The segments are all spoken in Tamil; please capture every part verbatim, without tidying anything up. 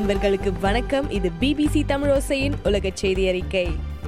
அன்பர்களுக்கு வணக்கம். இது பிபிசி தமிழோசையின் உலக செய்தி அறிக்கை.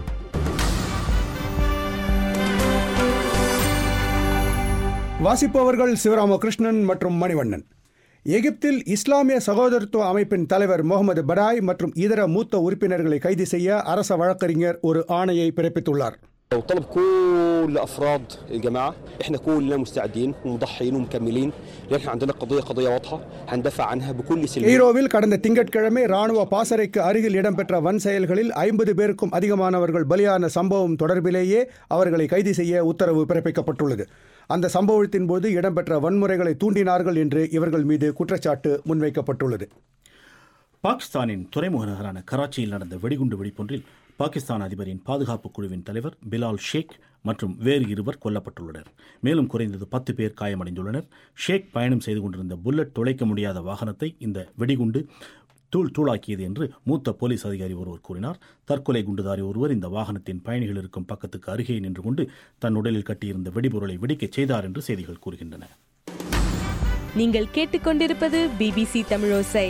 வாசிப்பவர்கள் சிவராமகிருஷ்ணன் மற்றும் மணிவண்ணன். எகிப்தில் இஸ்லாமிய சகோதரத்துவ அமைப்பின் தலைவர் முகமது படாய் மற்றும் இதர மூத்த உறுப்பினர்களை கைது செய்ய அரச வழக்கறிஞர் ஒரு ஆணையை பிறப்பித்துள்ளார். وطلب كل أفراد الجماعة إحنا كلنا مستعدين ومضحيين ومكملين لأن إحنا عندنا قضية قضية واضحة هندفع عنها بكل سلم. ஈரோவில் கடந்த திங்கட்கிழமை ராணுவ பாசறைக்கு அருகில் இடம்பெற்ற வன் செயல்களில் ஐம்பது பேருக்கும் அதிகமானவர்கள் பலியான சம்பவம் தொடர்பிலேயே அவர்களை கைது செய்ய உத்தரவு பிறப்பிக்கப்பட்டுள்ளது. அந்த சம்பவத்தின் போது இடம்பெற்ற வன்முறைகளை தூண்டினார்கள் என்று இவர்கள் மீது குற்றச்சாட்டு முன்வைக்கப்பட்டுள்ளது. பாகிஸ்தானின் துறைமுக நகரான கராச்சியில் நடந்த வெடிகுண்டு வெடிப்பொன்றில் பாகிஸ்தான் அதிபரின் பாதுகாப்பு குழுவின் தலைவர் பிலால் ஷேக் மற்றும் வேறு இருவர் கொல்லப்பட்டுள்ளனர். மேலும் குறைந்தது பத்து பேர் காயமடைந்துள்ளனர். ஷேக் பயணம் செய்து கொண்டிருந்த புல்லட் துளைக்க முடியாத வாகனத்தை இந்த வெடிகுண்டு தூள் தூளாக்கியது என்று மூத்த போலீஸ் அதிகாரி ஒருவர் கூறினார். தற்கொலை குண்டுதாரி ஒருவர் இந்த வாகனத்தின் பயணிகள் இருக்கும் பக்கத்துக்கு அருகே நின்று கொண்டு தன் உடலில் கட்டியிருந்த வெடிபொருளை வெடிக்கச் செய்தார் என்று செய்திகள் கூறுகின்றன. நீங்கள் கேட்டுக்கொண்டிருப்பது பிபிசி தமிழோசை.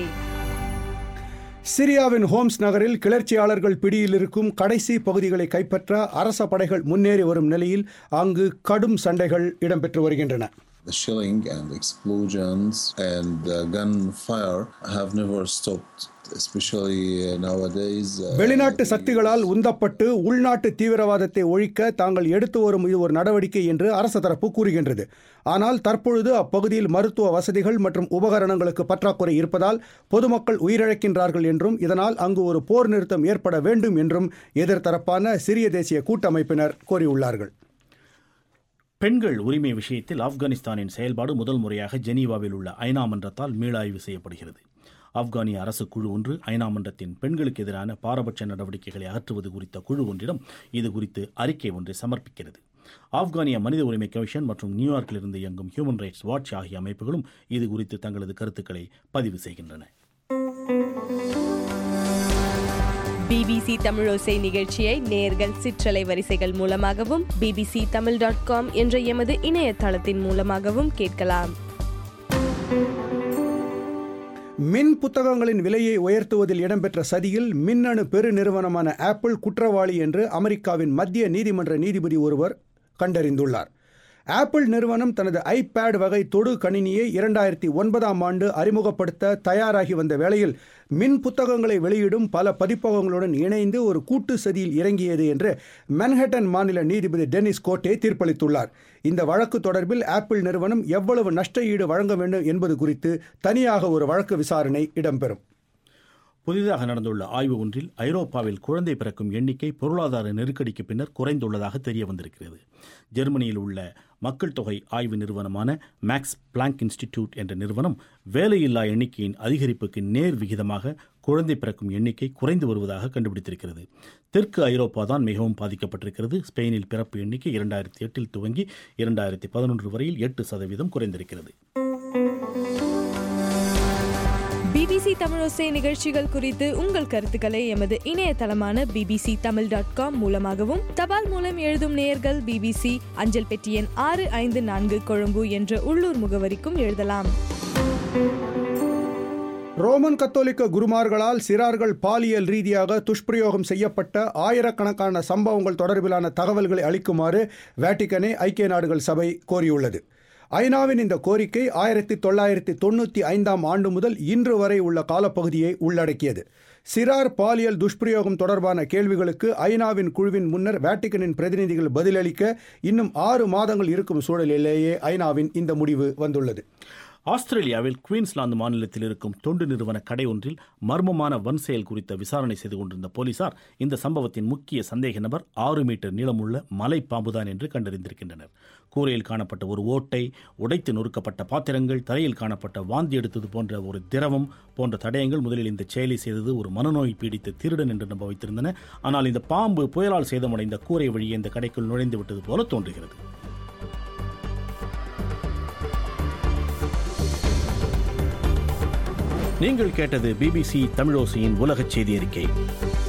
சிரியாவின் ஹோம்ஸ் நகரில் கிளர்ச்சியாளர்கள் பிடியில் இருக்கும் கடைசி பகுதிகளை கைப்பற்ற அரச படைகள் முன்னேறி வரும் நிலையில் அங்கு கடும் சண்டைகள் இடம்பெற்று வருகின்றன. The shelling and explosions and the gunfire have never stopped, especially nowadays. வெளிநாட்டு சக்திகளால் உந்தப்பட்டு உள்நாட்டு தீவிரவாதத்தை ஒழிக்க தாங்கள் எடுத்து வரும் இது ஒரு நடவடிக்கை என்று அரச தரப்பு கூறுகின்றது. ஆனால் தற்பொழுது அப்பகுதியில் மருத்துவ வசதிகள் மற்றும் உபகரணங்களுக்கு பற்றாக்குறை இருப்பதால் பொதுமக்கள் உயிரிழக்கின்றார்கள் என்றும் இதனால் அங்கு ஒரு போர் நிறுத்தம் ஏற்பட வேண்டும் என்றும் எதிர்த்தரப்பான சிரிய தேசிய கூட்டமைப்பினர் கோரியுள்ளார்கள். பெண்கள் உரிமை விஷயத்தில் ஆப்கானிஸ்தானின் செயல்பாடு முதல் முறையாக ஜெனீவாவில் உள்ள ஐநா மன்றத்தால் மீளாய்வு செய்யப்படுகிறது. ஆப்கானிய அரசு குழு ஒன்று ஐநா மன்றத்தின் பெண்களுக்கு எதிரான பாரபட்ச நடவடிக்கைகளை அகற்றுவது குறித்த குழு ஒன்றிடம் இது குறித்து அறிக்கை ஒன்றை சமர்ப்பிக்கிறது. ஆப்கானிய மனித உரிமை கமிஷன் மற்றும் நியூயார்க்கில் இருந்து இயங்கும் ஹியூமன் ரைட்ஸ் வாட்ச் ஆகிய அமைப்புகளும் இது குறித்து தங்களது கருத்துக்களை பதிவு செய்கின்றன. பிபிசி தமிழோசை நிகழ்ச்சியை நேயர்கள் சிற்றலை வரிசைகள் மூலமாகவும் பிபிசி தமிழ் டாட் காம் என்ற எமது இணையதளத்தின் மூலமாகவும் கேட்கலாம். மின் புத்தகங்களின் விலையை உயர்த்துவதில் இடம்பெற்ற சதியில் மின்னணு பெருநிறுவனமான ஆப்பிள் குற்றவாளி என்று அமெரிக்காவின் மத்திய நீதிமன்ற நீதிபதி ஒருவர் கண்டறிந்துள்ளார். ஆப்பிள் நிறுவனம் தனது ஐபேட் வகை தொடு கணினியை இரண்டாயிரத்தி ஒன்பதாம் ஆண்டு அறிமுகப்படுத்த தயாராகி வந்த வேளையில் மின் புத்தகங்களை வெளியிடும் பல பதிப்பகங்களுடன் இணைந்து ஒரு கூட்டு சதியில் இறங்கியது என்று மன்ஹட்டன் மாநில நீதிபதி டெனிஸ் கோட்டே தீர்ப்பளித்துள்ளார். இந்த வழக்கு தொடர்பில் ஆப்பிள் நிறுவனம் எவ்வளவு நஷ்ட ஈடு வழங்க வேண்டும் என்பது குறித்து தனியாக ஒரு வழக்கு விசாரணை இடம்பெறும். புதிதாக நடந்துள்ள ஆய்வு ஒன்றில் ஐரோப்பாவில் குழந்தை பிறக்கும் எண்ணிக்கை பொருளாதார நெருக்கடிக்கு பின்னர் குறைந்துள்ளதாக தெரிய வந்திருக்கிறது. ஜெர்மனியில் உள்ள மக்கள் தொகை ஆய்வு நிறுவனமான மேக்ஸ் பிளாங்க் இன்ஸ்டிடியூட் என்ற நிறுவனம் வேலையில்லா எண்ணிக்கையின் அதிகரிப்புக்கு நேர் விகிதமாக குழந்தை பிறக்கும் எண்ணிக்கை குறைந்து வருவதாக கண்டுபிடித்திருக்கிறது. தெற்கு ஐரோப்பா தான் மிகவும் பாதிக்கப்பட்டிருக்கிறது. ஸ்பெயினில் பிறப்பு எண்ணிக்கை இரண்டாயிரத்தி எட்டில் துவங்கி இரண்டாயிரத்தி பதினொன்று வரையில் எட்டு சதவீதம் குறைந்திருக்கிறது. பிபிசி தமிழோசை நிகழ்ச்சிகள் குறித்து உங்கள் கருத்துக்களை எமது இணையதளமான பிபிசி தமிழ் டாட் காம் மூலமாகவும் தபால் மூலம் எழுதும் நேயர்கள் பிபிசி அஞ்சல் பெட்டி எண் ஆறு ஐந்து நான்கு கொழும்பு என்ற உள்ளூர் முகவரிக்கும் எழுதலாம். ரோமன் கத்தோலிக்க குருமார்களால் சிறார்கள் பாலியல் ரீதியாக துஷ்பிரயோகம் செய்யப்பட்ட ஆயிரக்கணக்கான சம்பவங்கள் தொடர்பிலான தகவல்களை அளிக்குமாறு வேட்டிக்கனை ஐக்கிய நாடுகள் சபை கோரியுள்ளது. ஐநாவின் இந்த கோரிக்கை ஆயிரத்தி தொள்ளாயிரத்தி தொண்ணூற்றி ஐந்தாம் ஆண்டு முதல் இன்று வரை உள்ள காலப்பகுதியை உள்ளடக்கியது. சிறார் பாலியல் துஷ்பிரயோகம் தொடர்பான கேள்விகளுக்கு ஐநாவின் குழுவின் முன்னர் வேட்டிக்கனின் பிரதிநிதிகள் பதிலளிக்க இன்னும் ஆறு மாதங்கள் இருக்கும் சூழலிலேயே ஐநாவின் இந்த முடிவு வந்துள்ளது. ஆஸ்திரேலியாவில் குயின்ஸ்லாந்து மாநிலத்தில் இருக்கும் தொண்டு நிறுவன கடை ஒன்றில் மர்மமான வன் செயல் குறித்த விசாரணை செய்து கொண்டிருந்த போலீசார் இந்த சம்பவத்தின் முக்கிய சந்தேக நபர் ஆறு மீட்டர் நீளமுள்ள மலை பாம்புதான் என்று கண்டறிந்திருக்கின்றனர். கூரையில் காணப்பட்ட ஒரு ஓட்டை, உடைத்து நொறுக்கப்பட்ட பாத்திரங்கள், தரையில் காணப்பட்ட வாந்தி எடுத்தது போன்ற ஒரு திரவம் போன்ற தடயங்கள் முதலில் இந்த செயலை செய்தது ஒரு மனநோய் பீடித்த திருடன் என்று நம்ப வைத்திருந்தன. ஆனால் இந்த பாம்பு புயலால் சேதமடைந்த கூரை வழியே இந்த கடைக்குள் நுழைந்து விட்டது போல தோன்றுகிறது. நீங்கள் கேட்டது பிபிசி தமிழோசையின் உலகச் செய்தி அறிக்கை.